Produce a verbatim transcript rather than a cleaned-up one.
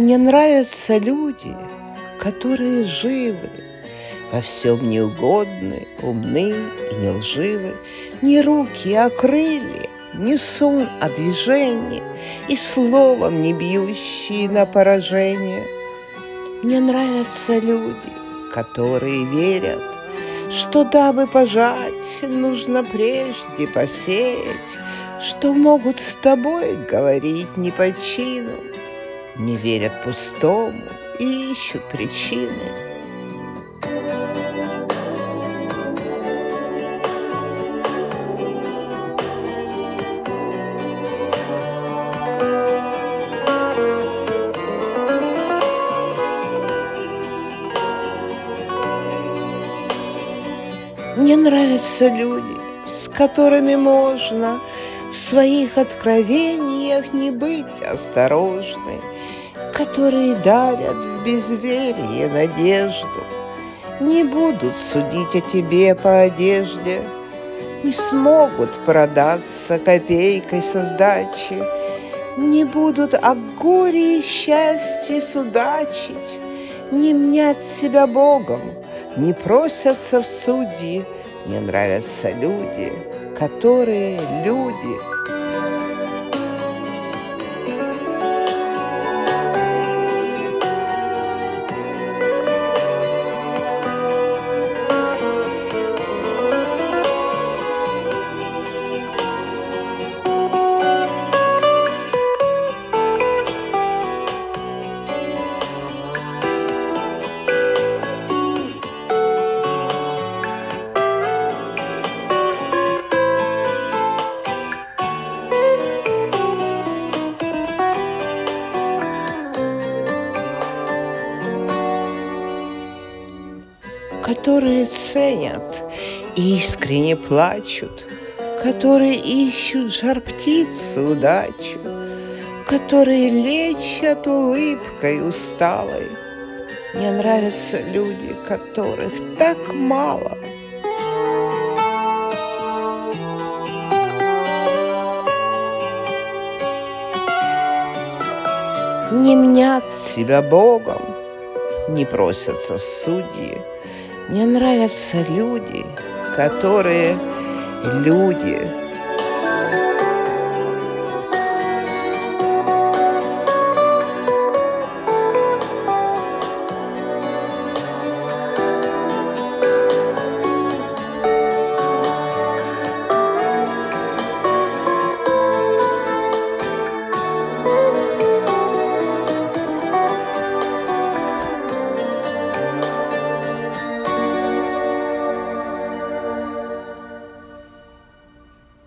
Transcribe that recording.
Мне нравятся люди, которые живы, во всем неугодны, умны и не лживы, не руки, а крылья, не сон, а движение, и словом не бьющие на поражение. Мне нравятся люди, которые верят, что дабы пожать, нужно прежде посеять, что могут с тобой говорить не по чину, не верят пустому и ищут причины. Мне нравятся люди, с которыми можно в своих откровениях не быть осторожной, которые дарят в безверие надежду, не будут судить о тебе по одежде, не смогут продаться копейкой со сдачи, не будут о горе и счастье судачить, не мнят себя Богом, не просятся в судьи. Мне нравятся люди, которые люди. Которые ценят и искренне плачут, которые ищут жар-птицы удачу, которые лечат улыбкой усталой. Мне нравятся люди, которых так мало. Не мнят себя Богом, не просятся в судьи. Мне нравятся люди, которые люди.